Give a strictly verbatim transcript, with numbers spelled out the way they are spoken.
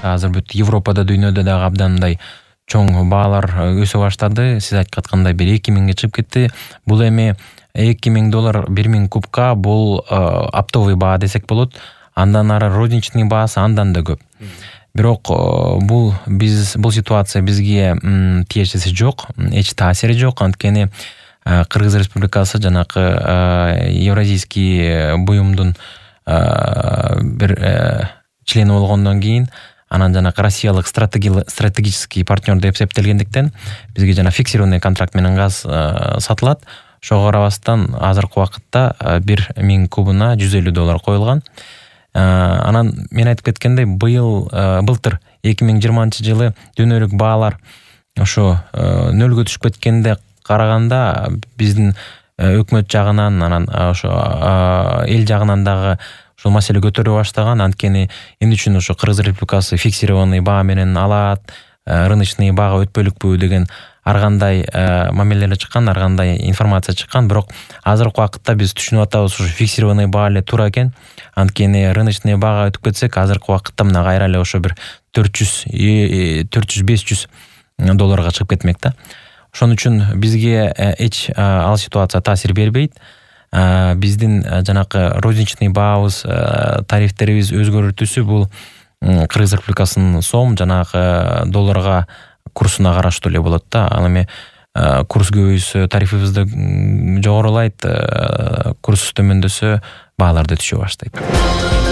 азыр бүт Европада, дүйнөдө дагы абдандай чоң баалар өсө баштады. Сиз айткандай бир эки миңге чыгып кетти. Бул эми эки миң доллар бир миң кубка, бул оптовый баа десек болот. Андан ары розничный баасы андан да көп. Бирок бул биз бул ситуация бизге тиешеси жок, эч таасири жок. Анткени Кыргыз Республикасы жанакы Евразийский буюмдун бир члени болгондон кийин анан жанакы Россиялык стратегический партнер деп эсептелгендиктен бизге жана фиксированный контракт менен газ сатылат. Ошого карабастан азыркы убакытта бир миң кубуна жүз элүү доллар коюлган. Анан мен айтып кеткендей, быйыл былтыр эки миң жыйырманчы жылы дүйнөлүк баалар ошо нөлгө түшүп кеткенде караганда биздин өкмөт жагынан, анан ошо эл жагынан дагы ушул маселе көтөрүлө баштаган. Анткени эмне үчүн ошо Кыргыз Республикасы фиксированный баа менен алат, рыночный баага өтпөлүкпү деген ар кандай мамилелер чыккан, ар кандай информация чыккан. Бирок азыркы убакытта биз түшүнүп атабыз, ушу фиксированный баа эле туура экен. Анткени рыночный баага өтүп кетсек, азыркы убакытта мына кайра эле ошо бир төрт жүз беш жүз долларга чыгып кетмек да. Ошон үчүн бизге эч ал ситуация таасир бербейт. Биздин жанакы розничный баабыз, тарифтерибиз өзгөртүүсү бул Кыргыз Республикасынын сом жанагы долларга курсуна караштуу эле болот да. Ал эми курс көбөйсө тарифибиз да жогорулайт, курс төмөндөсө баалар да түшө баштайт.